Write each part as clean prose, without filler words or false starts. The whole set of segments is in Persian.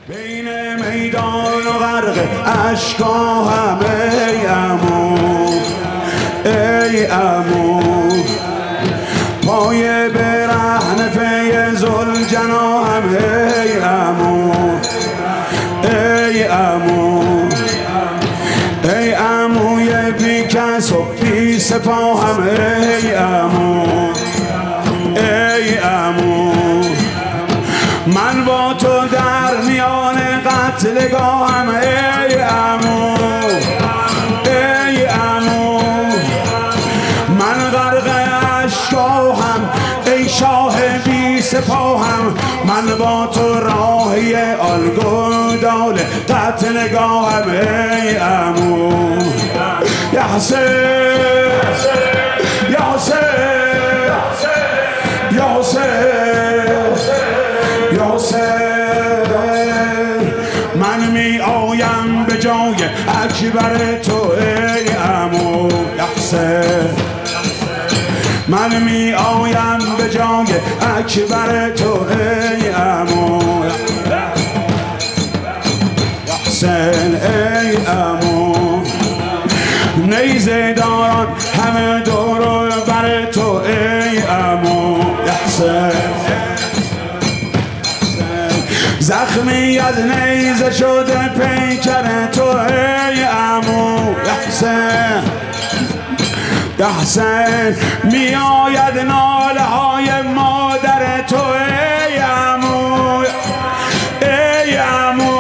بین میدان و غرق اشکا هم ای عمو ای عمو پای برهنه پی ذوالجنا هم ای عمو ای عمو ای عموی بی کس و بی سپاه هم ای عمو ای عمو من با تو در میان قتلگاهم ای عمو ای عمو من غرق اشکاهم ای شاه بی سپاهم من با تو راهی آلگودال قتلگاهم ای عمو یا حسین یا حسین یا حسین یا حسین من می آیم به جای اکبر تو ای عمو یا حسین من می آیم به جای اکبر تو ای عمو یا حسین ای عمو نیزه داران همه دور بر تو ای عمو یا حسین زخمی از نیزه شده پیکر تو ای عمو یا حسین یا حسین می آید ناله های مادر تو ای عمو ای عمو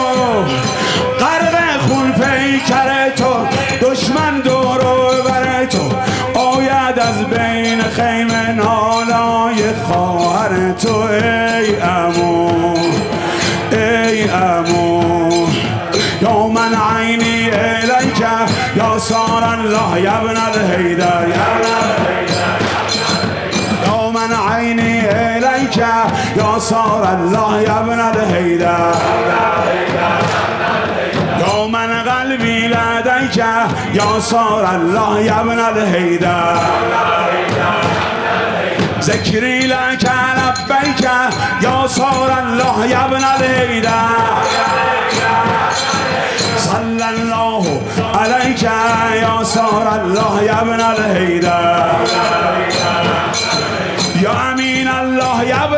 غرق خون پیکر تو دشمن دور بر تو آید از بین خیمه نالای خواهر تو ای عمو ای عمو یا من عینی الیک یا سار الله یا ابن الحیدر یا من عینی الیک یا سار الله یا ابن الحیدر یا من قلبی لدیک یا سار الله یا ابن الحیدر ذکری لک لبیک یا سار الله یا ابن الحیدر صلی الله علیک یا سار الله یا ابن الحیدر یا امین الله یا ابن